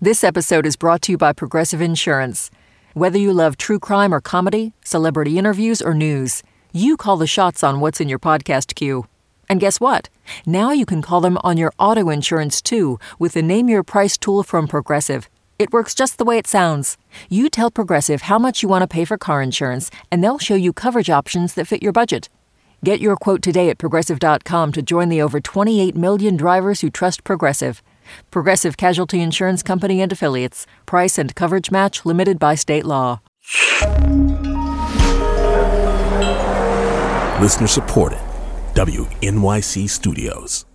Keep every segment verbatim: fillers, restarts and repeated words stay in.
This episode is brought to you by Progressive Insurance. Whether you love true crime or comedy, celebrity interviews or news, you call the shots on what's in your podcast queue. And guess what? Now you can call them on your auto insurance too with the Name Your Price tool from Progressive. It works just the way it sounds. You tell Progressive how much you want to pay for car insurance, and they'll show you coverage options that fit your budget. Get your quote today at Progressive dot com to join the over twenty-eight million drivers who trust Progressive. Progressive Casualty Insurance Company and Affiliates. Price and coverage match limited by state law. Listener supported. W N Y C Studios.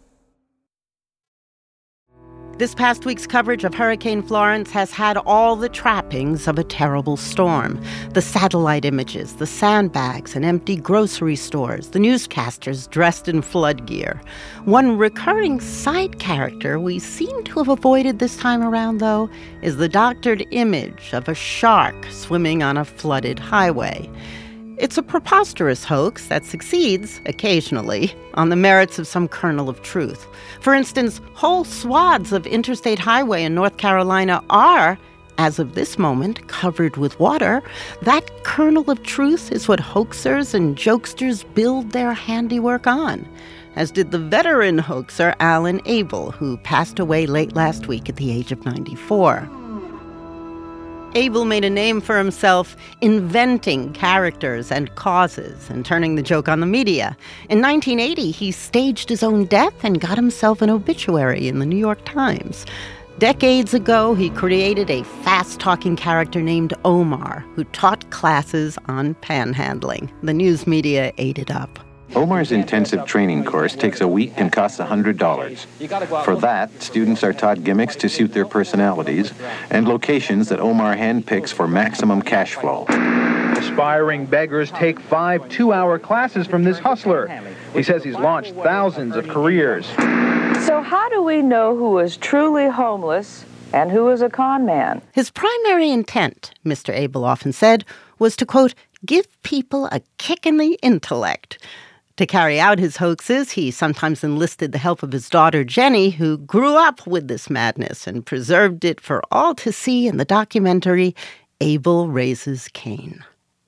This past week's coverage of Hurricane Florence has had all the trappings of a terrible storm. The satellite images, the sandbags and empty grocery stores, the newscasters dressed in flood gear. One recurring side character we seem to have avoided this time around, though, is the doctored image of a shark swimming on a flooded highway. It's a preposterous hoax that succeeds, occasionally, on the merits of some kernel of truth. For instance, whole swaths of interstate highway in North Carolina are, as of this moment, covered with water. That kernel of truth is what hoaxers and jokesters build their handiwork on, as did the veteran hoaxer Alan Abel, who passed away late last week at the age of ninety-four. Abel made a name for himself inventing characters and causes and turning the joke on the media. In nineteen eighty, he staged his own death and got himself an obituary in the New York Times. Decades ago, he created a fast-talking character named Omar, who taught classes on panhandling. The news media ate it up. Omar's intensive training course takes a week and costs one hundred dollars. For that, students are taught gimmicks to suit their personalities and locations that Omar handpicks for maximum cash flow. Aspiring beggars take five two-hour classes from this hustler. He says he's launched thousands of careers. So how do we know who is truly homeless and who is a con man? His primary intent, Mister Abel often said, was to, quote, give people a kick in the intellect. To carry out his hoaxes, he sometimes enlisted the help of his daughter, Jenny, who grew up with this madness and preserved it for all to see in the documentary Abel Raises Cain.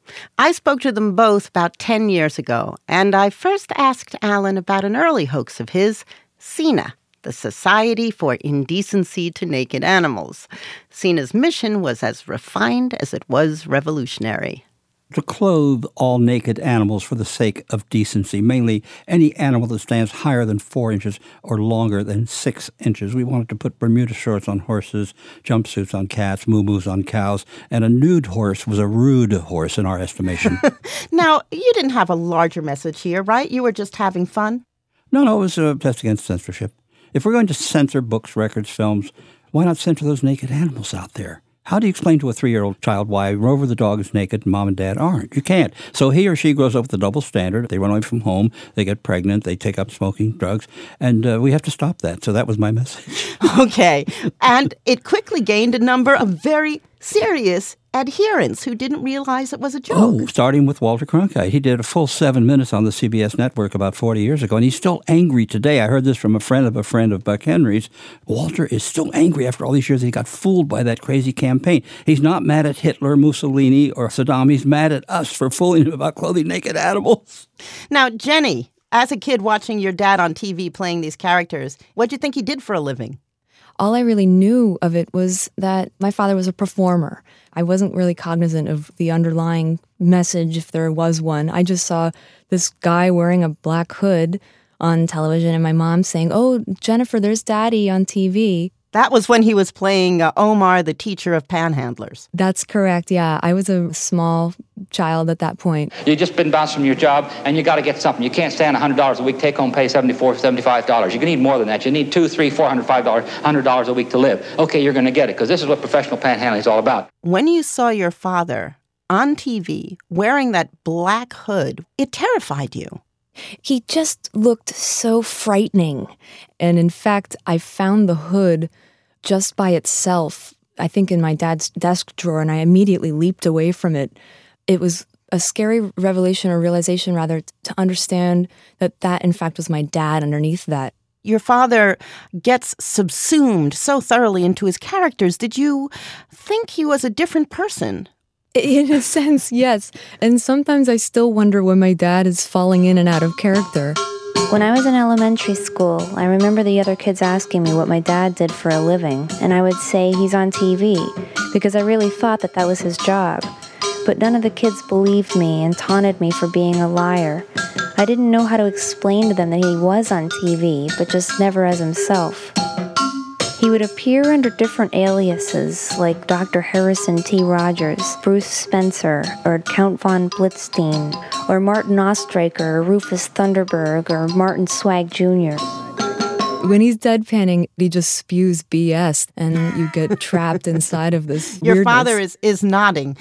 I spoke to them both about ten years ago, and I first asked Alan about an early hoax of his, SINA, the Society for Indecency to Naked Animals. SINA's mission was as refined as it was revolutionary. To clothe all naked animals for the sake of decency, mainly any animal that stands higher than four inches or longer than six inches. We wanted to put Bermuda shorts on horses, jumpsuits on cats, moo-moos on cows, and a nude horse was a rude horse in our estimation. Now, you didn't have a larger message here, right? You were just having fun? No, no, it was a test against censorship. If we're going to censor books, records, films, why not censor those naked animals out there? How do you explain to a three-year-old child why Rover the dog is naked and mom and dad aren't? You can't. So he or she grows up with a double standard. They run away from home. They get pregnant. They take up smoking, drugs. And uh, we have to stop that. So that was my message. Okay. And it quickly gained a number of very serious adherents who didn't realize it was a joke. Oh, starting with Walter Cronkite. He did a full seven minutes on the C B S network about forty years ago, and he's still angry today. I heard this from a friend of a friend of Buck Henry's. Walter is still angry after all these years. He got fooled by that crazy campaign. He's not mad at Hitler, Mussolini, or Saddam. He's mad at us for fooling him about clothing naked animals. Now, Jenny, as a kid watching your dad on T V playing these characters, what do you think he did for a living? All I really knew of it was that my father was a performer. I wasn't really cognizant of the underlying message, if there was one. I just saw this guy wearing a black hood on television and my mom saying, "Oh, Jennifer, there's Daddy on T V." That was when he was playing uh, Omar, the teacher of panhandlers. That's correct, yeah. I was a small child at that point. You've just been bounced from your job, and you got to get something. You can't stand one hundred dollars a week, take-home pay seventy-four dollars, seventy-five dollars. You need more than that. You need two, three, four hundred, five dollars, one hundred dollars a week to live. Okay, you're going to get it, because this is what professional panhandling is all about. When you saw your father on T V wearing that black hood, it terrified you. He just looked so frightening. And in fact, I found the hood just by itself, I think in my dad's desk drawer, and I immediately leaped away from it. It was a scary revelation or realization, rather, to understand that that, in fact, was my dad underneath that. your father gets subsumed so thoroughly into his characters. Did you think he was a different person? In a sense, yes. And sometimes I still wonder when my dad is falling in and out of character. When I was in elementary school, I remember the other kids asking me what my dad did for a living, and I would say he's on T V, because I really thought that that was his job. But none of the kids believed me and taunted me for being a liar. I didn't know how to explain to them that he was on T V, but just never as himself. He would appear under different aliases, like Doctor Harrison T. Rogers, Bruce Spencer, or Count von Blitzstein, or Martin Ostreicher, or Rufus Thunderberg, or Martin Swag Junior When he's deadpanning, he just spews B S, and you get trapped inside of this Your weirdness. father is, is nodding.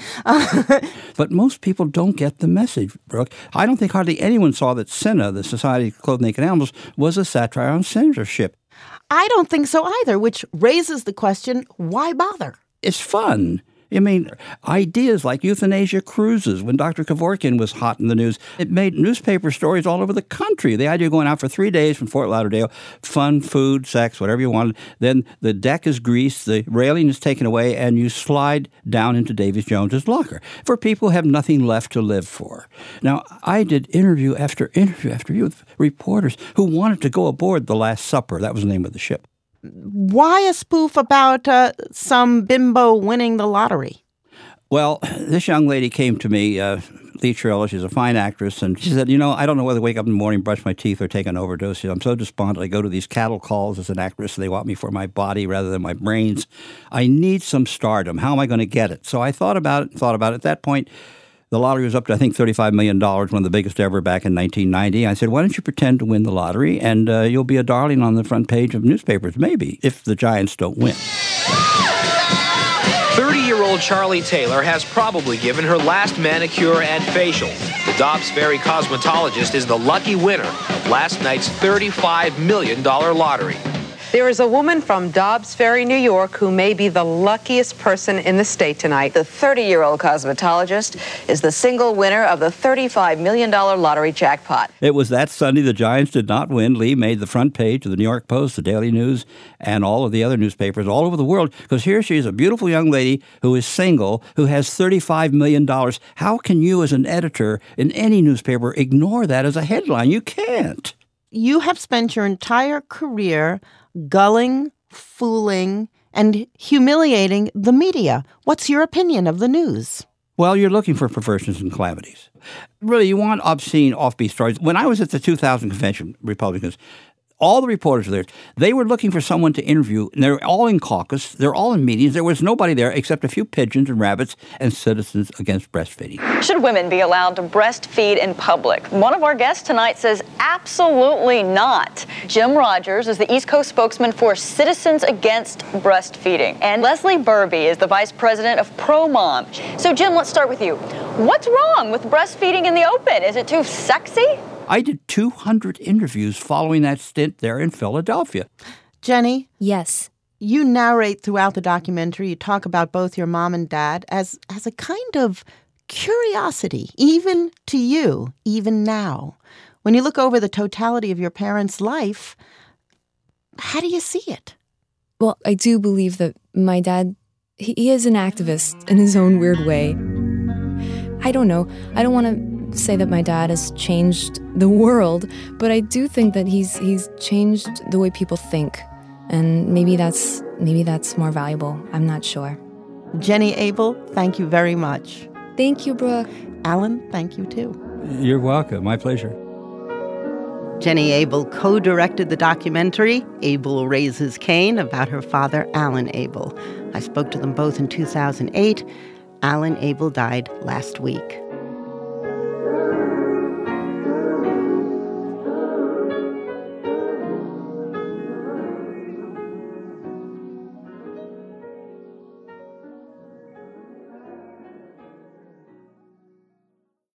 But most people don't get the message, Brooke. I don't think hardly anyone saw that C I N A, the Society of Clothed Naked Animals, was a satire on censorship. I don't think so either, which raises the question, why bother? It's fun. I mean, ideas like euthanasia cruises, when Doctor Kevorkian was hot in the news, it made newspaper stories all over the country. The idea of going out for three days from Fort Lauderdale, fun, food, sex, whatever you wanted. Then the deck is greased, the railing is taken away, and you slide down into Davy Jones's locker for people who have nothing left to live for. Now, I did interview after interview after interview with reporters who wanted to go aboard the Last Supper. That was the name of the ship. Why a spoof about uh, some bimbo winning the lottery? Well, this young lady came to me, uh, Lee Chiarello. She's a fine actress, and she said, you know, I don't know whether to wake up in the morning, brush my teeth, or take an overdose. I'm so despondent. I go to these cattle calls as an actress, and they want me for my body rather than my brains. I need some stardom. How am I going to get it? So I thought about it, thought about it. At that point, the lottery was up to, I think, thirty-five million dollars, one of the biggest ever back in nineteen ninety. I said, why don't you pretend to win the lottery, and uh, you'll be a darling on the front page of newspapers, maybe, if the Giants don't win. thirty-year-old Charlie Taylor has probably given her last manicure and facial. The Dobbs Ferry cosmetologist is the lucky winner of last night's thirty-five million dollars lottery. There is a woman from Dobbs Ferry, New York, who may be the luckiest person in the state tonight. The thirty-year-old cosmetologist is the single winner of the thirty-five million dollars lottery jackpot. It was that Sunday the Giants did not win. Lee made the front page of the New York Post, the Daily News, and all of the other newspapers all over the world, because here she is, a beautiful young lady who is single, who has thirty-five million dollars. How can you as an editor in any newspaper ignore that as a headline? You can't. You have spent your entire career gulling, fooling, and humiliating the media. What's your opinion of the news? Well, you're looking for perversions and calamities. Really, you want obscene, offbeat stories. When I was at the two thousand convention, Republicans, all the reporters were there. They were looking for someone to interview, and they're all in caucus. They're all in meetings. There was nobody there except a few pigeons and rabbits and Citizens Against Breastfeeding. Should women be allowed to breastfeed in public? One of our guests tonight says absolutely not. Jim Rogers is the East Coast spokesman for Citizens Against Breastfeeding. And Leslie Burby is the vice president of ProMom. So, Jim, let's start with you. What's wrong with breastfeeding in the open? Is it too sexy? I did two hundred interviews following that stint there in Philadelphia. Jenny? Yes. You narrate throughout the documentary, you talk about both your mom and dad as, as a kind of curiosity, even to you, even now. When you look over the totality of your parents' life, how do you see it? Well, I do believe that my dad, he, he is an activist in his own weird way. I don't know. I don't want to say that my dad has changed the world, but I do think that he's he's changed the way people think, and maybe that's maybe that's more valuable. I'm not sure. Jenny Abel, thank you very much. Thank you, Brooke. Alan, thank you too. You're welcome. My pleasure. Jenny Abel co-directed the documentary Abel Raises Cain about her father, Alan Abel. I spoke to them both in two thousand eight. Alan Abel died last week.